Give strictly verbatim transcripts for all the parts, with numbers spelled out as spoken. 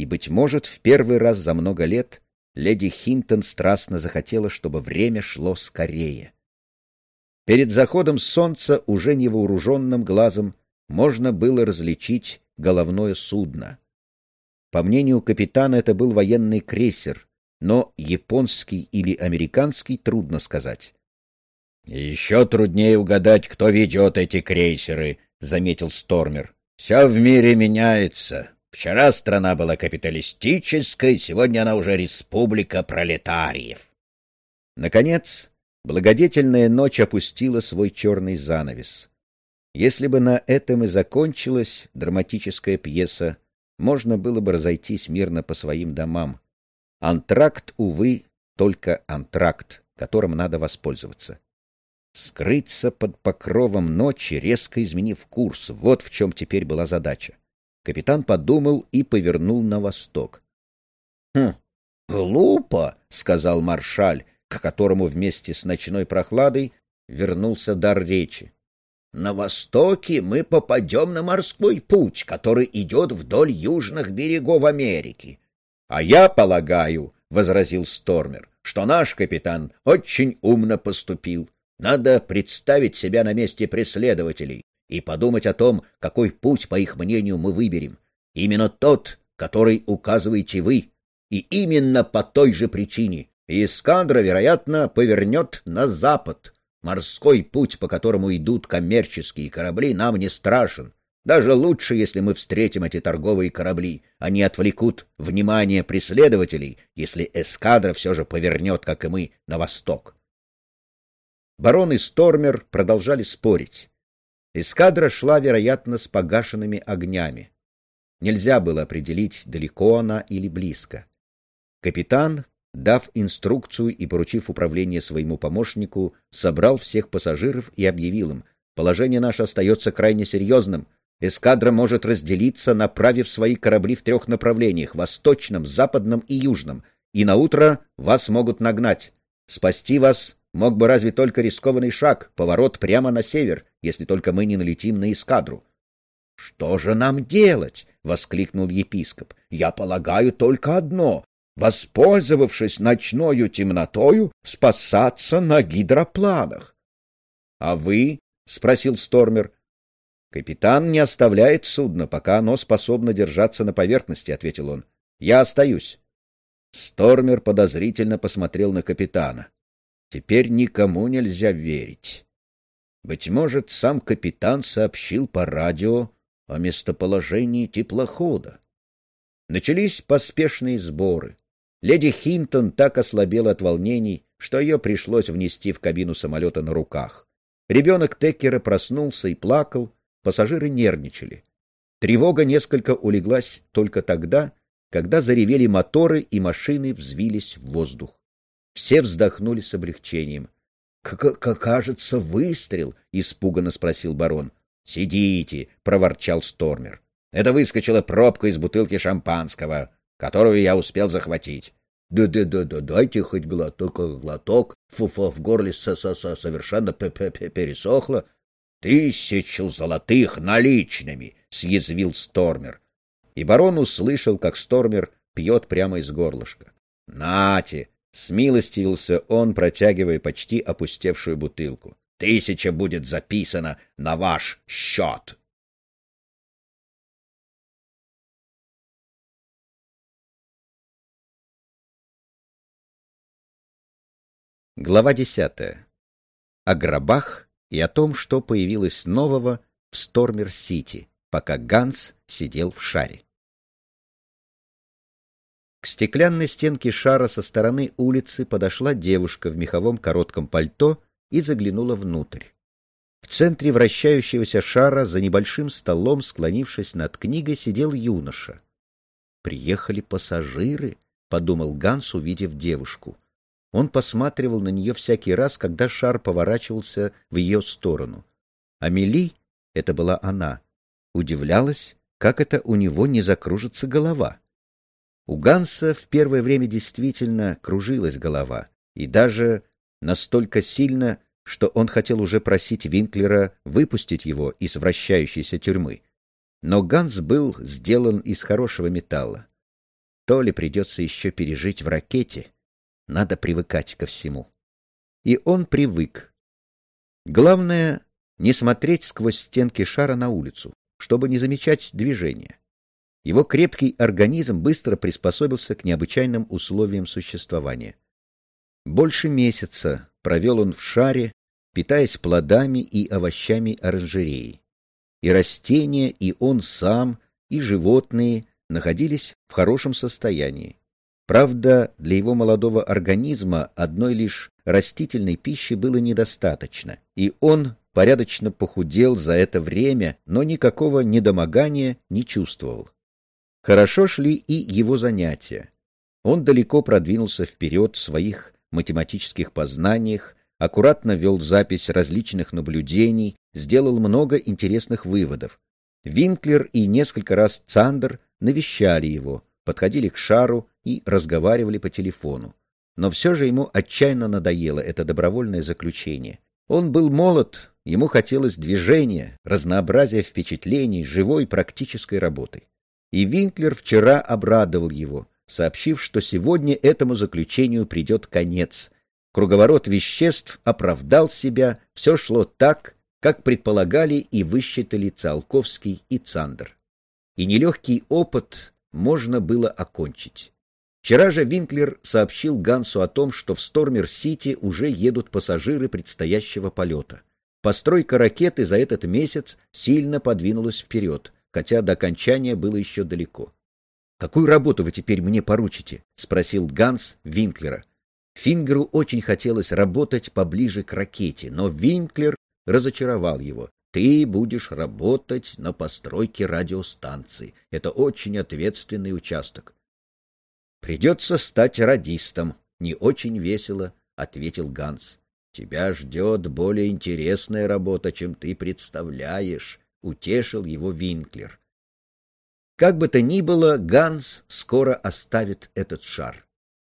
и, быть может, в первый раз за много лет леди Хинтон страстно захотела, чтобы время шло скорее. Перед заходом солнца уже невооруженным глазом можно было различить головное судно. По мнению капитана, это был военный крейсер, но японский или американский трудно сказать. — Еще труднее угадать, кто ведет эти крейсеры, — заметил Стормер. — Все в мире меняется. Вчера страна была капиталистической, сегодня она уже республика пролетариев. Наконец, благодетельная ночь опустила свой черный занавес. Если бы на этом и закончилась драматическая пьеса, можно было бы разойтись мирно по своим домам. Антракт, увы, только антракт, которым надо воспользоваться. Скрыться под покровом ночи, резко изменив курс, вот в чем теперь была задача. Капитан подумал и повернул на восток. — Хм, глупо, — сказал маршаль, к которому вместе с ночной прохладой вернулся дар речи. — На востоке мы попадем на морской путь, который идет вдоль южных берегов Америки. — А я полагаю, — возразил Стормер, — что наш капитан очень умно поступил. Надо представить себя на месте преследователей и подумать о том, какой путь, по их мнению, мы выберем. Именно тот, который указываете вы, и именно по той же причине. Эскадра, вероятно, повернет на запад. Морской путь, по которому идут коммерческие корабли, нам не страшен. Даже лучше, если мы встретим эти торговые корабли. Они отвлекут внимание преследователей, если эскадра все же повернет, как и мы, на восток. Барон и Стормер продолжали спорить. Эскадра шла, вероятно, с погашенными огнями. Нельзя было определить, далеко она или близко. Капитан, дав инструкцию и поручив управление своему помощнику, собрал всех пассажиров и объявил им: «Положение наше остается крайне серьезным. Эскадра может разделиться, направив свои корабли в трех направлениях — восточном, западном и южном, и наутро вас могут нагнать. Спасти вас мог бы разве только рискованный шаг, поворот прямо на север, если только мы не налетим на эскадру». — Что же нам делать? — воскликнул епископ. — Я полагаю только одно — воспользовавшись ночною темнотою, спасаться на гидропланах. — А вы? — спросил Стормер. — Капитан не оставляет судно, пока оно способно держаться на поверхности, — ответил он. — Я остаюсь. Стормер подозрительно посмотрел на капитана. Теперь никому нельзя верить. Быть может, сам капитан сообщил по радио о местоположении теплохода. Начались поспешные сборы. Леди Хинтон так ослабела от волнений, что ее пришлось внести в кабину самолета на руках. Ребенок Теккера проснулся и плакал, пассажиры нервничали. Тревога несколько улеглась только тогда, когда заревели моторы и машины взвились в воздух. Все вздохнули с облегчением. — Кажется, выстрел, — испуганно спросил барон. — Сидите, — проворчал Стормер. — Это выскочила пробка из бутылки шампанского, которую я успел захватить. Да, да, да, да, дайте хоть глоток, глоток. Фу-фу, в горле со-со-со совершенно пересохло. Тысячу золотых наличными, — съязвил Стормер. И барон услышал, как Стормер пьет прямо из горлышка. — Нате! — смилостивился он, протягивая почти опустевшую бутылку. — Тысяча будет записана на ваш счет. Глава десятая. О гробах и о том, что появилось нового в Стормер-Сити, пока Ганс сидел в шаре. К стеклянной стенке шара со стороны улицы подошла девушка в меховом коротком пальто и заглянула внутрь. В центре вращающегося шара за небольшим столом, склонившись над книгой, сидел юноша. «Приехали пассажиры», — подумал Ганс, увидев девушку. Он посматривал на нее всякий раз, когда шар поворачивался в ее сторону. Амели, это была она, удивлялась, как это у него не закружится голова. У Ганса в первое время действительно кружилась голова, и даже настолько сильно, что он хотел уже просить Винклера выпустить его из вращающейся тюрьмы. Но Ганс был сделан из хорошего металла. То ли придется еще пережить в ракете. Надо привыкать ко всему. И он привык. Главное — не смотреть сквозь стенки шара на улицу, чтобы не замечать движения. Его крепкий организм быстро приспособился к необычайным условиям существования. Больше месяца провел он в шаре, питаясь плодами и овощами оранжереи. И растения, и он сам, и животные находились в хорошем состоянии. Правда, для его молодого организма одной лишь растительной пищи было недостаточно, и он порядочно похудел за это время, но никакого недомогания не чувствовал. Хорошо шли и его занятия. Он далеко продвинулся вперед в своих математических познаниях, аккуратно вел запись различных наблюдений, сделал много интересных выводов. Винклер и несколько раз Цандер навещали его, подходили к шару и разговаривали по телефону. Но все же ему отчаянно надоело это добровольное заключение. Он был молод, ему хотелось движения, разнообразия впечатлений, живой практической работы. И Винклер вчера обрадовал его, сообщив, что сегодня этому заключению придет конец. Круговорот веществ оправдал себя, все шло так, как предполагали и высчитали Циолковский и Цандер. И нелегкий опыт можно было окончить. Вчера же Винклер сообщил Гансу о том, что в Стормер-Сити уже едут пассажиры предстоящего полета. Постройка ракеты за этот месяц сильно подвинулась вперед, хотя до окончания было еще далеко. «Какую работу вы теперь мне поручите?» — спросил Ганс Винклера. Фингеру очень хотелось работать поближе к ракете, но Винклер разочаровал его. «Ты будешь работать на постройке радиостанции. Это очень ответственный участок». «Придется стать радистом», — не очень весело ответил Ганс. «Тебя ждет более интересная работа, чем ты представляешь», — утешил его Винклер. Как бы то ни было, Ганс скоро оставит этот шар.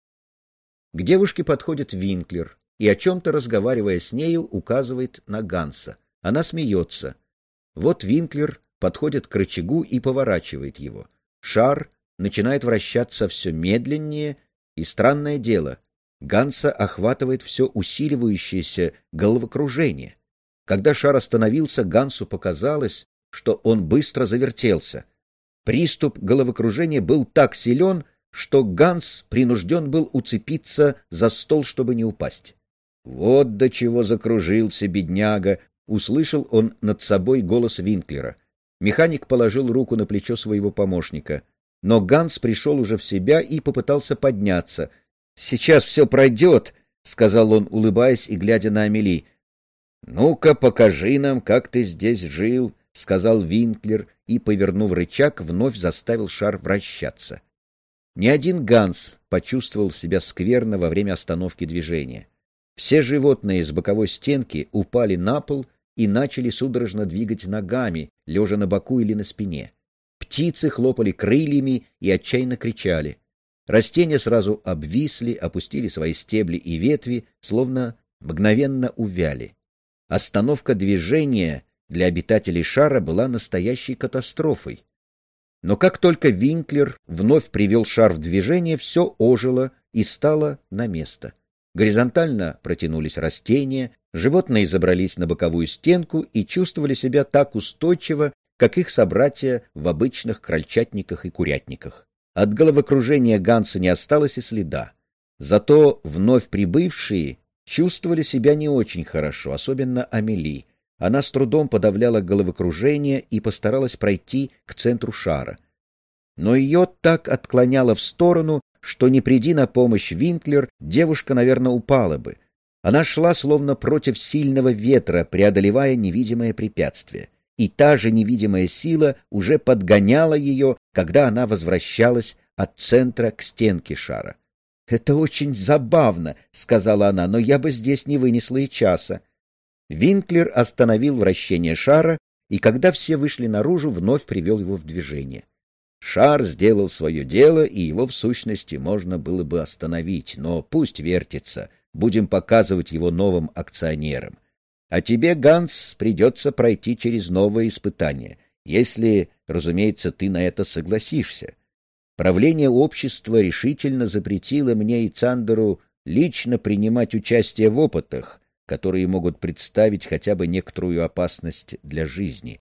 К девушке подходит Винклер и, о чем-то разговаривая с нею, указывает на Ганса. Она смеется. Вот Винклер подходит к рычагу и поворачивает его. Шар начинает вращаться все медленнее, и странное дело, Ганса охватывает все усиливающееся головокружение. Когда шар остановился, Гансу показалось, что он быстро завертелся. Приступ головокружения был так силен, что Ганс принужден был уцепиться за стол, чтобы не упасть. «Вот до чего закружился бедняга!» — услышал он над собой голос Винклера. Механик положил руку на плечо своего помощника. Но Ганс пришел уже в себя и попытался подняться. «Сейчас все пройдет», — сказал он, улыбаясь и глядя на Амели. «Ну-ка, покажи нам, как ты здесь жил», — сказал Винклер и, повернув рычаг, вновь заставил шар вращаться. Ни один Ганс почувствовал себя скверно во время остановки движения. Все животные с боковой стенки упали на пол и начали судорожно двигать ногами, лежа на боку или на спине. Птицы хлопали крыльями и отчаянно кричали. Растения сразу обвисли, опустили свои стебли и ветви, словно мгновенно увяли. Остановка движения для обитателей шара была настоящей катастрофой. Но как только Винклер вновь привел шар в движение, все ожило и стало на место. Горизонтально протянулись растения, животные забрались на боковую стенку и чувствовали себя так устойчиво, как их собратья в обычных крольчатниках и курятниках. От головокружения Ганса не осталось и следа. Зато вновь прибывшие чувствовали себя не очень хорошо, особенно Амели. Она с трудом подавляла головокружение и постаралась пройти к центру шара. Но ее так отклоняло в сторону, что, не приди на помощь Винклер, девушка, наверное, упала бы. Она шла словно против сильного ветра, преодолевая невидимое препятствие. И та же невидимая сила уже подгоняла ее, когда она возвращалась от центра к стенке шара. — Это очень забавно, — сказала она, — но я бы здесь не вынесла и часа. Винклер остановил вращение шара, и когда все вышли наружу, вновь привел его в движение. Шар сделал свое дело, и его в сущности можно было бы остановить, но пусть вертится, будем показывать его новым акционерам. А тебе, Ганс, придется пройти через новые испытания, если, разумеется, ты на это согласишься. правление общества решительно запретило мне и Цандеру лично принимать участие в опытах, которые могут представить хотя бы некоторую опасность для жизни.